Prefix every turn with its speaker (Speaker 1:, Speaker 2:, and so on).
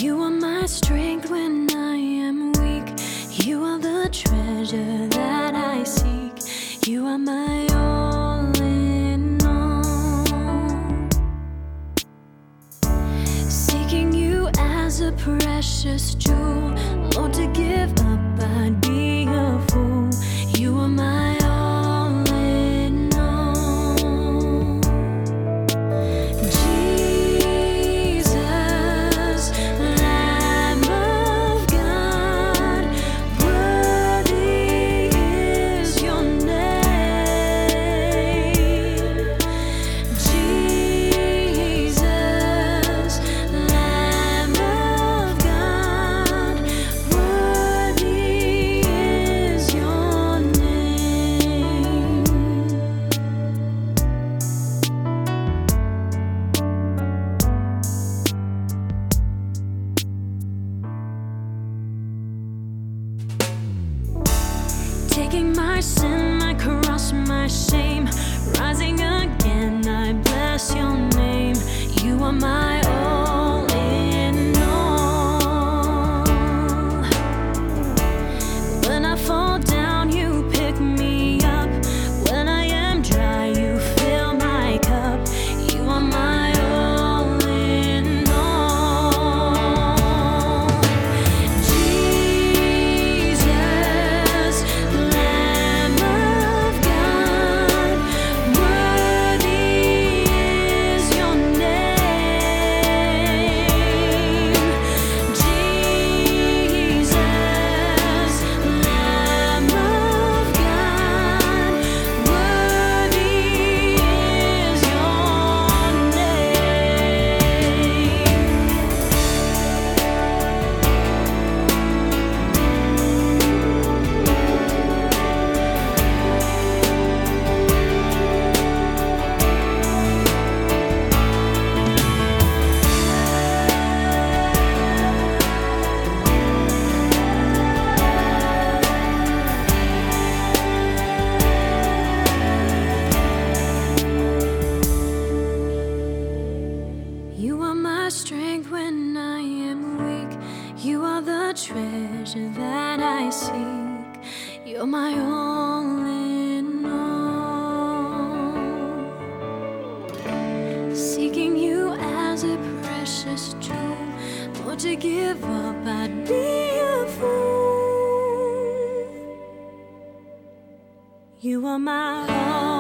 Speaker 1: You are my strength when I am weak. You are the treasure that I seek. You are my all in all. Seeking you as a precious jewel. Lord, to give up, I'd be a fool. You are my all in all. Jesus, Lamb of God, worthy is your name. Jesus, Lamb of God, worthy is your name. Taking my sin, my cross, my shame, rising again, I bless your name. You are my all in all. When I fall down, you pick me up. When I am dry, you fill my cup. You are my all in all. Jesus, Lamb of God, worthy is your name. Jesus, Lamb of God, worthy is your You are my strength when I am weak. You are the treasure that I seek. You're my all in all. Seeking you as a precious jewel. Lord, to give up, I'd be a fool. You are my all.